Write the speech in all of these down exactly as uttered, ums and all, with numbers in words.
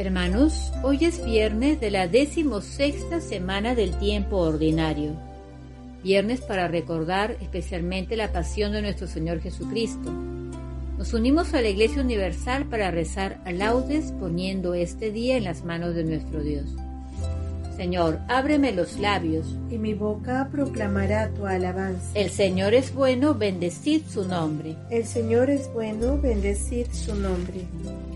Hermanos, hoy es viernes de la decimosexta semana del tiempo ordinario. Viernes para recordar especialmente la pasión de nuestro Señor Jesucristo. Nos unimos a la Iglesia Universal para rezar a laudes poniendo este día en las manos de nuestro Dios. Señor, ábreme los labios, y mi boca proclamará tu alabanza. El Señor es bueno, bendecid su nombre. El Señor es bueno, bendecid su nombre.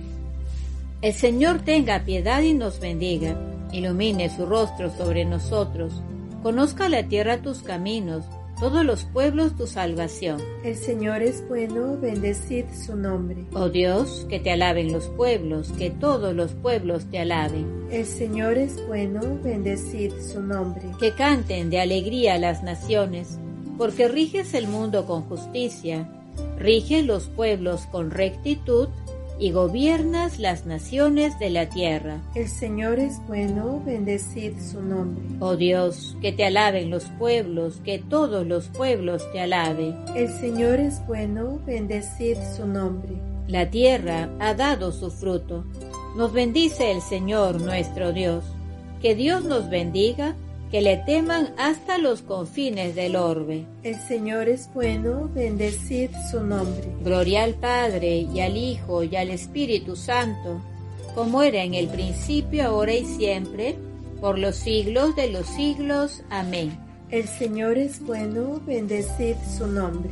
El Señor tenga piedad y nos bendiga, ilumine su rostro sobre nosotros, conozca la tierra tus caminos, todos los pueblos tu salvación. El Señor es bueno, bendecid su nombre. Oh Dios, que te alaben los pueblos, que todos los pueblos te alaben. El Señor es bueno, bendecid su nombre. Que canten de alegría las naciones, porque riges el mundo con justicia, riges los pueblos con rectitud, y gobiernas las naciones de la tierra. El Señor es bueno, bendecid su nombre. Oh Dios, que te alaben los pueblos, que todos los pueblos te alaben. El Señor es bueno, bendecid su nombre. La tierra ha dado su fruto. Nos bendice el Señor nuestro Dios. Que Dios nos bendiga, que le teman hasta los confines del orbe. El Señor es bueno, bendecid su nombre. Gloria al Padre, y al Hijo, y al Espíritu Santo, como era en el principio, ahora y siempre, por los siglos de los siglos. Amén. El Señor es bueno, bendecid su nombre.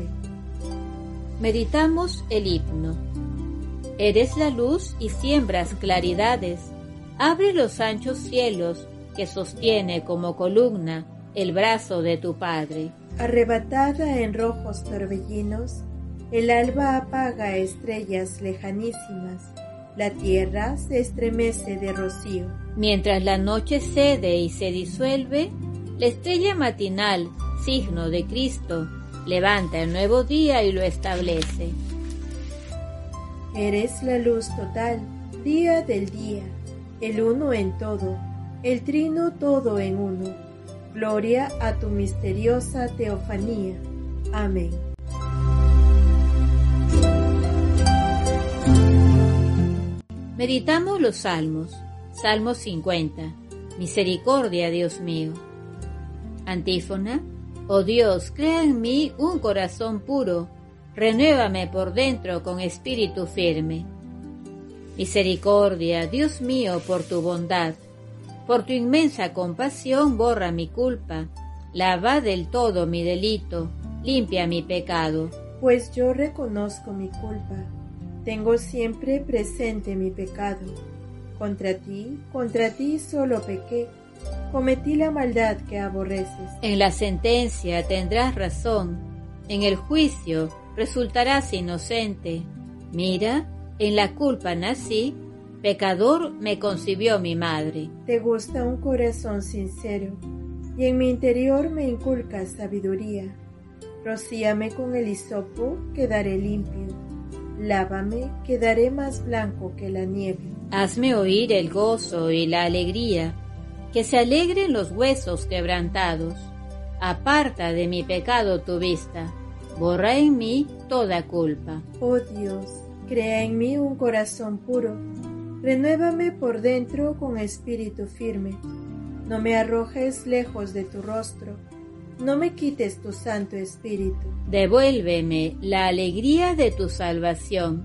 Meditamos el himno. Eres la luz y siembras claridades, abre los anchos cielos, que sostiene como columna el brazo de tu Padre. Arrebatada en rojos torbellinos, el alba apaga estrellas lejanísimas, la tierra se estremece de rocío. Mientras la noche cede y se disuelve, la estrella matinal, signo de Cristo, levanta el nuevo día y lo establece. Eres la luz total, día del día, el uno en todo, el trino todo en uno. Gloria a tu misteriosa teofanía. Amén. Meditamos los salmos. Salmo cincuenta. Misericordia, Dios mío. Antífona. Oh Dios, crea en mí un corazón puro, renuévame por dentro con espíritu firme. Misericordia, Dios mío, por tu bondad. Por tu inmensa compasión borra mi culpa, lava del todo mi delito, limpia mi pecado. Pues yo reconozco mi culpa, tengo siempre presente mi pecado. Contra ti, contra ti solo pequé, cometí la maldad que aborreces. En la sentencia tendrás razón, en el juicio resultarás inocente. Mira, en la culpa nací, pecador me concibió mi madre. Te gusta un corazón sincero, y en mi interior me inculcas sabiduría. Rocíame con el hisopo, quedaré limpio. Lávame, quedaré más blanco que la nieve. Hazme oír el gozo y la alegría, que se alegren los huesos quebrantados. Aparta de mi pecado tu vista, borra en mí toda culpa. Oh Dios, crea en mí un corazón puro, renuévame por dentro con espíritu firme. No me arrojes lejos de tu rostro, no me quites tu Santo Espíritu. Devuélveme la alegría de tu salvación,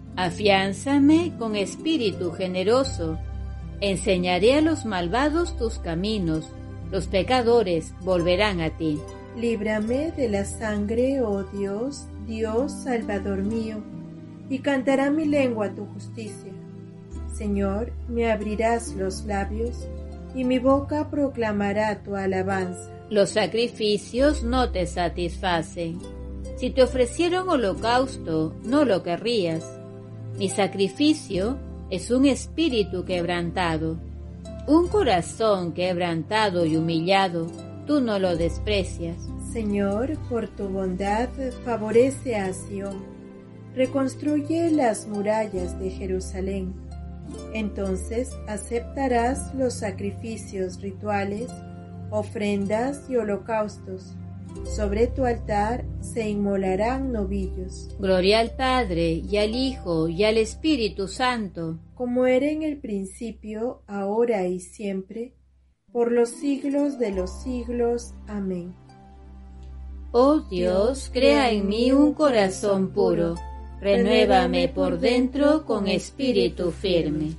afiánzame con espíritu generoso. Enseñaré a los malvados tus caminos, los pecadores volverán a ti. Líbrame de la sangre, oh Dios, Dios Salvador mío, y cantará mi lengua tu justicia. Señor, me abrirás los labios, y mi boca proclamará tu alabanza. Los sacrificios no te satisfacen. Si te ofrecieron holocausto, no lo querrías. Mi sacrificio es un espíritu quebrantado. Un corazón quebrantado y humillado, tú no lo desprecias. Señor, por tu bondad, favorece a Sión. Reconstruye las murallas de Jerusalén. Entonces aceptarás los sacrificios rituales, ofrendas y holocaustos, Sobre tu altar se inmolarán novillos. Gloria al Padre, y al Hijo, y al Espíritu Santo. Como era en el principio, ahora y siempre, por los siglos de los siglos. Amén. Oh Dios, crea en mí un corazón puro. Renuévame por dentro con espíritu firme.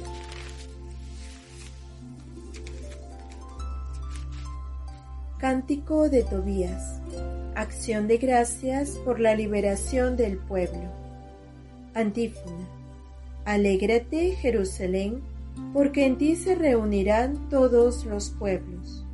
Cántico de Tobías. Acción de gracias por la liberación del pueblo. Antífona. Alégrate, Jerusalén, porque en ti se reunirán todos los pueblos.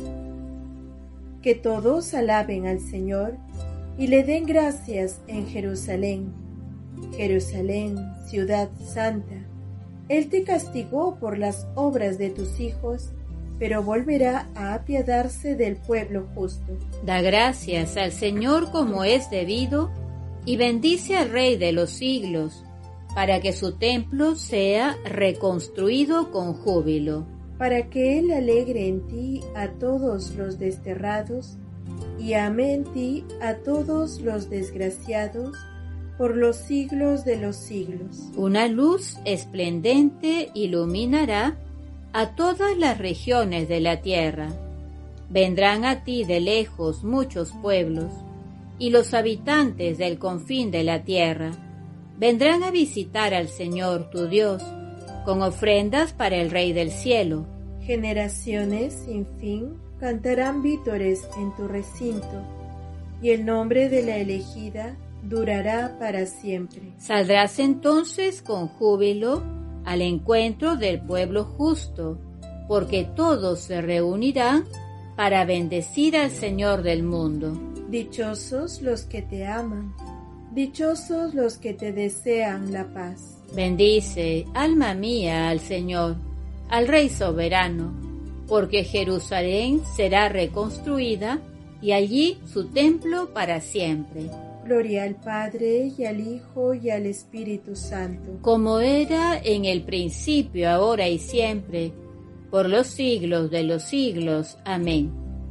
Que todos alaben al Señor y le den gracias en Jerusalén. Jerusalén, ciudad santa, Él te castigó por las obras de tus hijos, pero volverá a apiadarse del pueblo justo. Da gracias al Señor como es debido, y bendice al Rey de los siglos, para que su templo sea reconstruido con júbilo. Para que Él alegre en ti a todos los desterrados, y ame en ti a todos los desgraciados, por los siglos de los siglos. Una luz esplendente iluminará a todas las regiones de la tierra. Vendrán a ti de lejos muchos pueblos, y los habitantes del confín de la tierra vendrán a visitar al Señor tu Dios, con ofrendas para el Rey del cielo. Generaciones sin fin cantarán vítores en tu recinto, y el nombre de la elegida durará para siempre. Saldrás entonces con júbilo al encuentro del pueblo justo, porque todos se reunirán para bendecir al Señor del mundo. Dichosos los que te aman, dichosos los que te desean la paz. Bendice, alma mía, al Señor, al Rey soberano, porque Jerusalén será reconstruida y allí su templo para siempre. Gloria al Padre, y al Hijo, y al Espíritu Santo. Como era en el principio, ahora y siempre, por los siglos de los siglos. Amén.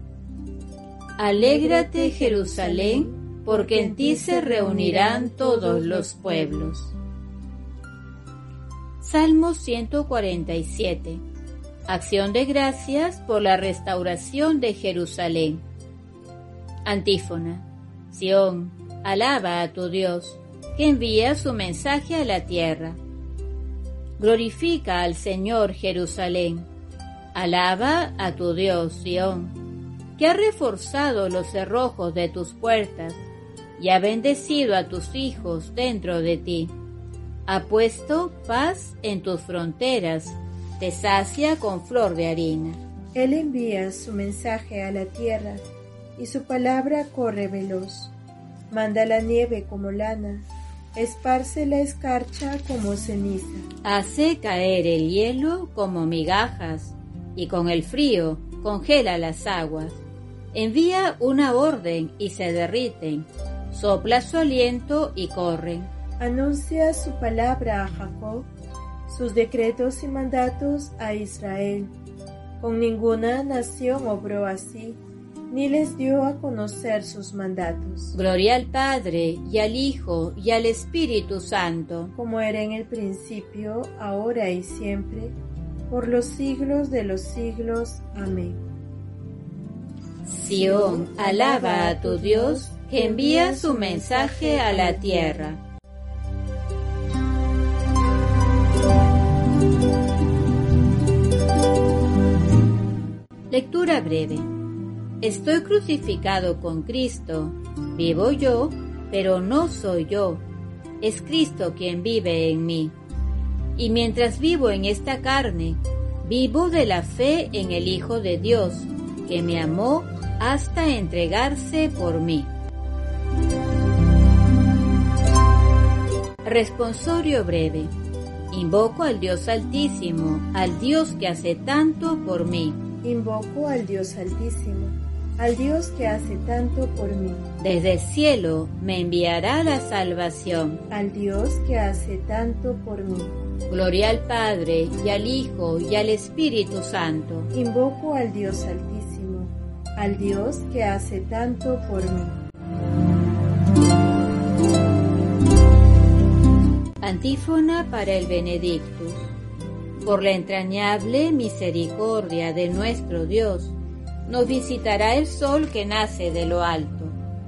Alégrate, Jerusalén, porque en ti se reunirán todos los pueblos. Salmo ciento cuarenta y siete. Acción de gracias por la restauración de Jerusalén. Antífona. Sión, alaba a tu Dios, que envía su mensaje a la tierra. Glorifica al Señor, Jerusalén. Alaba a tu Dios, Sión, que ha reforzado los cerrojos de tus puertas y ha bendecido a tus hijos dentro de ti. Ha puesto paz en tus fronteras, te sacia con flor de harina. Él envía su mensaje a la tierra, y su palabra corre veloz. Manda la nieve como lana, esparce la escarcha como ceniza. Hace caer el hielo como migajas, y con el frío congela las aguas. Envía una orden y se derriten, sopla su aliento y corren. Anuncia su palabra a Jacob, sus decretos y mandatos a Israel. Con ninguna nación obró así, ni les dio a conocer sus mandatos. Gloria al Padre, y al Hijo, y al Espíritu Santo. Como era en el principio, ahora y siempre, por los siglos de los siglos. Amén. Sión, alaba a tu Dios, que envía su mensaje a la tierra. Lectura breve. Estoy crucificado con Cristo. Vivo yo, pero no soy yo. Es Cristo quien vive en mí. Y mientras vivo en esta carne, vivo de la fe en el Hijo de Dios, que me amó hasta entregarse por mí. Responsorio breve. Invoco al Dios Altísimo, al Dios que hace tanto por mí. Invoco al Dios Altísimo, al Dios que hace tanto por mí. Desde el cielo me enviará la salvación. Al Dios que hace tanto por mí. Gloria al Padre, y al Hijo, y al Espíritu Santo. Invoco al Dios Altísimo, al Dios que hace tanto por mí. Antífona para el Benedictus. Por la entrañable misericordia de nuestro Dios, nos visitará el sol que nace de lo alto.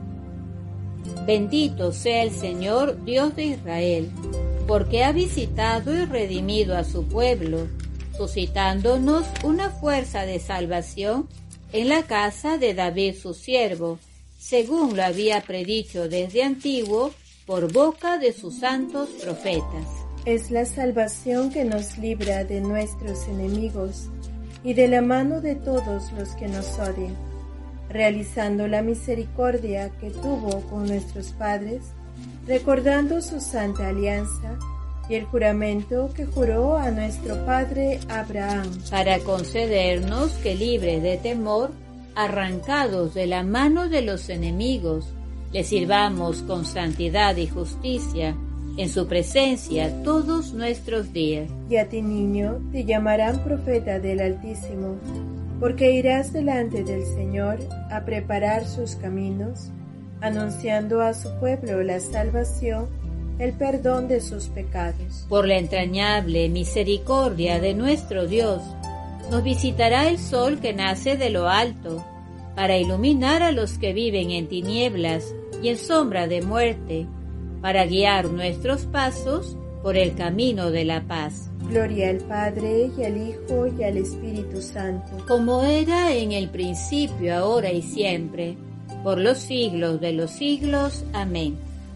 Bendito sea el Señor, Dios de Israel, porque ha visitado y redimido a su pueblo, suscitándonos una fuerza de salvación en la casa de David su siervo, según lo había predicho desde antiguo por boca de sus santos profetas. Es la salvación que nos libra de nuestros enemigos y de la mano de todos los que nos odian, realizando la misericordia que tuvo con nuestros padres, recordando su santa alianza y el juramento que juró a nuestro padre Abraham, para concedernos que, libres de temor, arrancados de la mano de los enemigos, le sirvamos con santidad y justicia en su presencia todos nuestros días. Y a ti, niño, te llamarán profeta del Altísimo, porque irás delante del Señor a preparar sus caminos, anunciando a su pueblo la salvación, el perdón de sus pecados. Por la entrañable misericordia de nuestro Dios, nos visitará el sol que nace de lo alto, para iluminar a los que viven en tinieblas y en sombra de muerte, para guiar nuestros pasos por el camino de la paz. Gloria al Padre, y al Hijo, y al Espíritu Santo. Como era en el principio, ahora y siempre, por los siglos de los siglos. Amén.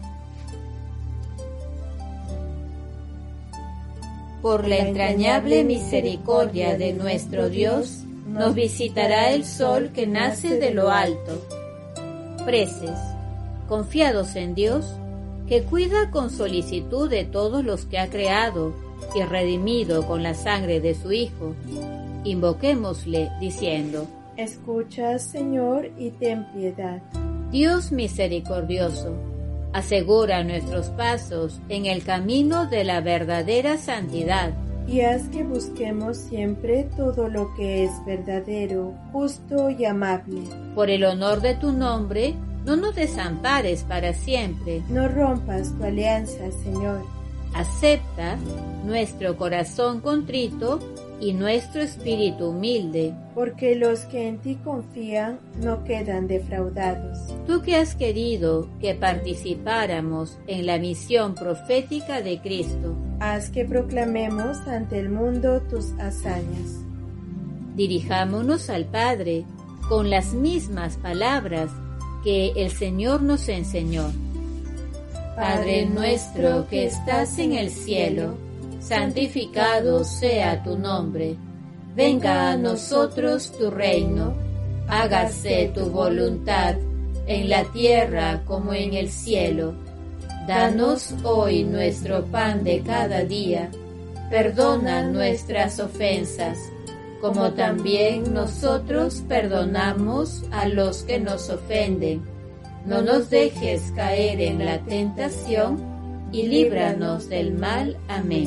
Por la entrañable misericordia de nuestro Dios, nos visitará el sol que nace de lo alto. Preces. Confiados en Dios, que cuida con solicitud de todos los que ha creado y redimido con la sangre de su Hijo, invoquémosle diciendo: Escucha, Señor, y ten piedad. Dios misericordioso, asegura nuestros pasos en el camino de la verdadera santidad, y haz que busquemos siempre todo lo que es verdadero, justo y amable. Por el honor de tu nombre, no nos desampares para siempre. No rompas tu alianza, Señor. Acepta nuestro corazón contrito y nuestro espíritu humilde, porque los que en ti confían no quedan defraudados. Tú que has querido que participáramos en la misión profética de Cristo, haz que proclamemos ante el mundo tus hazañas. Dirijámonos al Padre con las mismas palabras que el Señor nos enseñó. Padre nuestro que estás en el cielo, santificado sea tu nombre. Venga a nosotros tu reino. Hágase tu voluntad, en la tierra como en el cielo. Danos hoy nuestro pan de cada día. Perdona nuestras ofensas, como también nosotros perdonamos a los que nos ofenden. No nos dejes caer en la tentación, y líbranos del mal. Amén.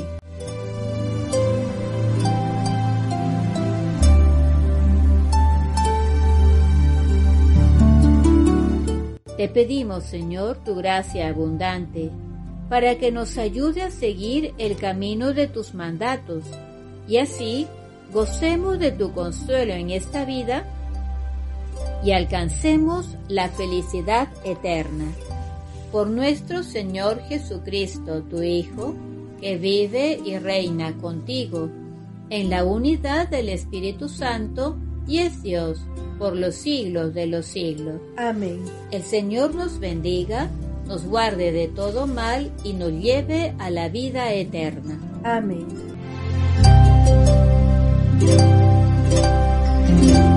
Te pedimos, Señor, tu gracia abundante, para que nos ayude a seguir el camino de tus mandatos, y así gocemos de tu consuelo en esta vida y alcancemos la felicidad eterna. Por nuestro Señor Jesucristo, tu Hijo, que vive y reina contigo, en la unidad del Espíritu Santo, y es Dios por los siglos de los siglos. Amén. El Señor nos bendiga, nos guarde de todo mal y nos lleve a la vida eterna. Amén.